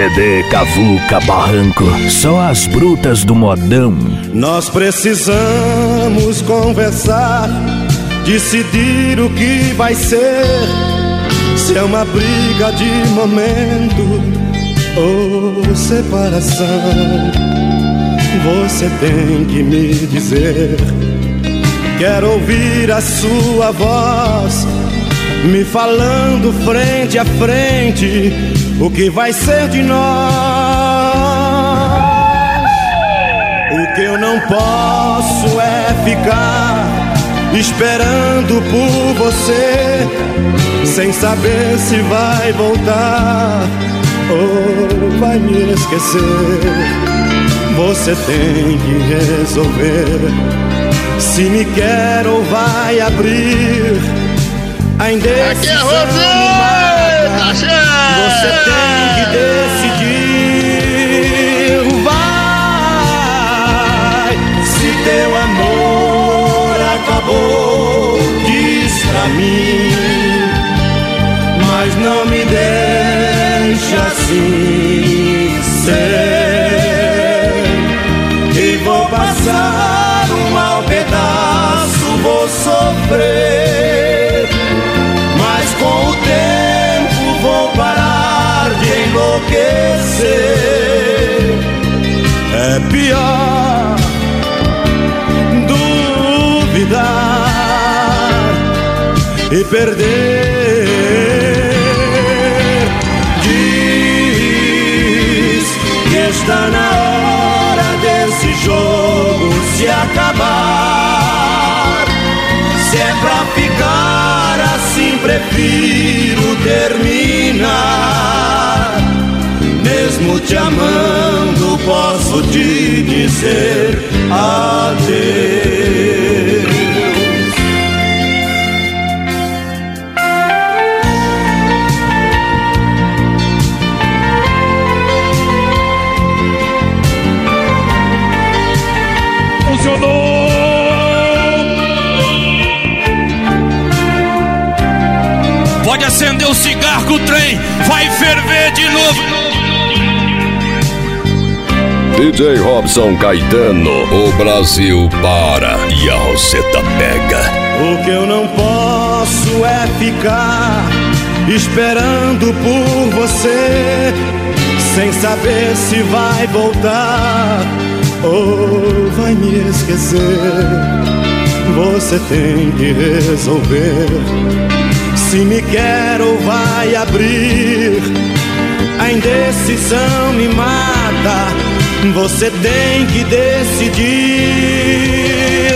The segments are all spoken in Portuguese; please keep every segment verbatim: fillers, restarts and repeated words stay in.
C D Cavuca Barranco, só as brutas do modão. Nós precisamos conversar, decidir o que vai ser. Se é uma briga de momento ou separação, você tem que me dizer. Quero ouvir a sua voz me falando frente a frente o que vai ser de nós. O que eu não posso é ficar esperando por você, sem saber se vai voltar ou vai me esquecer. Você tem que resolver se me quer ou vai abrir a indecisão. Você tem que decidir. Vai, se teu amor acabou, diz pra mim, mas não me deixa assim ser. E vou passar um mau pedaço, vou sofrer, mas com o tempo vou parar de enlouquecer. É pior duvidar e perder. Diz que está na hora desse jogo se acabar. Se é pra ficar assim, prefiro terminar. Mesmo te amando, posso te dizer adeus. Funcionou! Pode acender o cigarro que o trem vai ferver de novo. D J Robson Caetano, o Brasil para e a Roseta pega. O que eu não posso é ficar esperando por você, sem saber se vai voltar ou vai me esquecer. Você tem que resolver se me quer ou vai abrir. A indecisão me mata, você tem que decidir.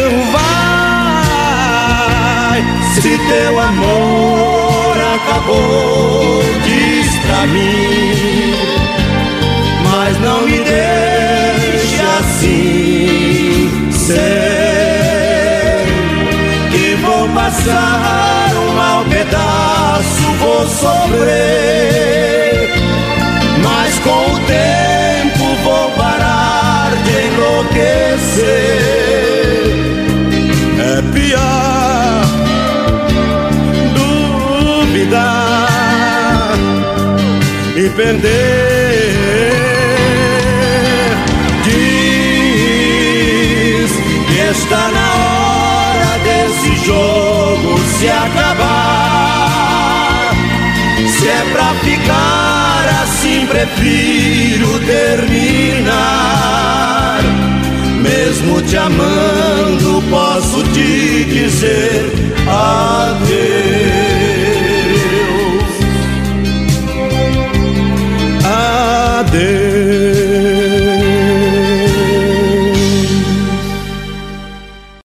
Vai, se teu amor acabou, diz pra mim, mas não me deixe assim ser. Que vou passar um mau pedaço, vou sofrer, mas com o tempo vou parar de enlouquecer. É pior duvidar e perder. Diz que está na hora desse jogo se acabar. Se é pra ficar assim, prefiro terminar. Mesmo te amando, posso te dizer adeus. Adeus.